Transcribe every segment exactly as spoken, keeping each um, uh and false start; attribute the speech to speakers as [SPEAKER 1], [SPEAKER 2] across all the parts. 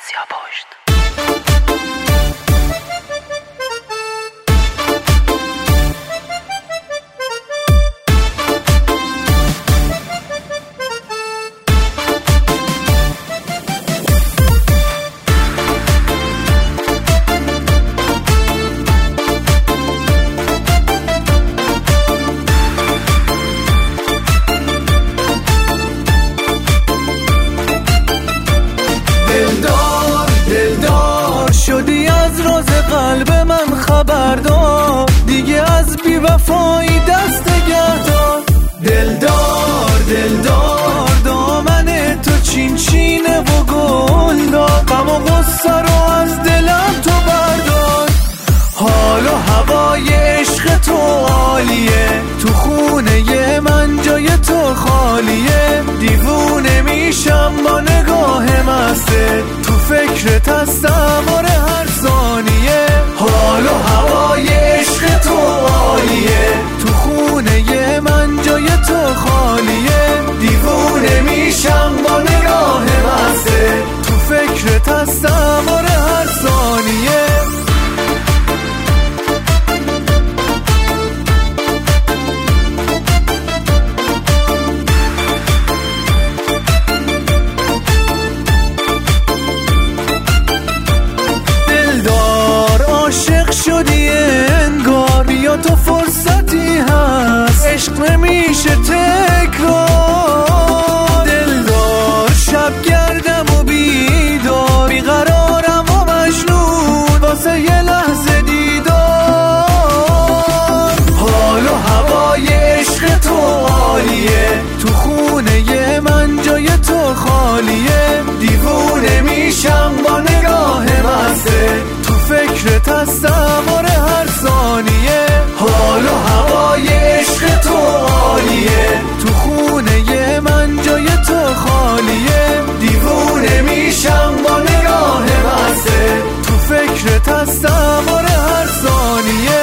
[SPEAKER 1] سیاه‌پشت.
[SPEAKER 2] قلب من خبردار، دیگه از بی وفایی دست نگهدار. دلدار دلدار دامن تو چین چینه و گلدار، غم و غصه رو از دلم تو بردار. حال و هوای عشق تو عالیه، تو خونه من جای تو خالیه. دیوونه میشم با نگاه مسته، تو فکرت هستم آره هر ثانیه. حال و هوای عشق تو عالیه، تو خونه من جای تو خالیه. دیوونه میشم با نگاه مسته، تو فکرت هستم آره هر ثانیه. شدی انگار، بیا تو فرصتی هست، عشق نمیشه تکرار. دلدار شب گردم و بیدار، بیقرارم و مجنون واسه یه لحظه دیدار. حال و هوای عشق تو عالیه، تو خونه من جای تو خالیه. دیوونه میشم با نگاه مسته، تو فکرت هستم آره هر ثانیه. حال و هوای عشق تو عالیه، تو خونه من جای تو خالیه. دیوونه میشم با نگاه مسته، تو فکرت هستم آره هر ثانیه.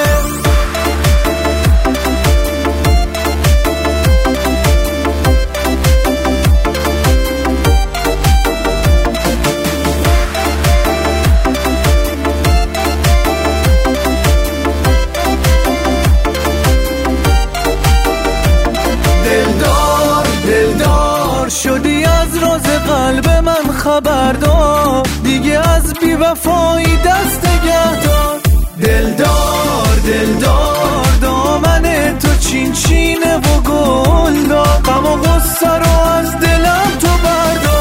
[SPEAKER 2] شدی از راز قلب من خبردار، دیگه از بی وفایی دست نگهدار. دلدار دلدار دامن تو چین چینه و گلدار، غم و غصه رو از دلم تو بردار.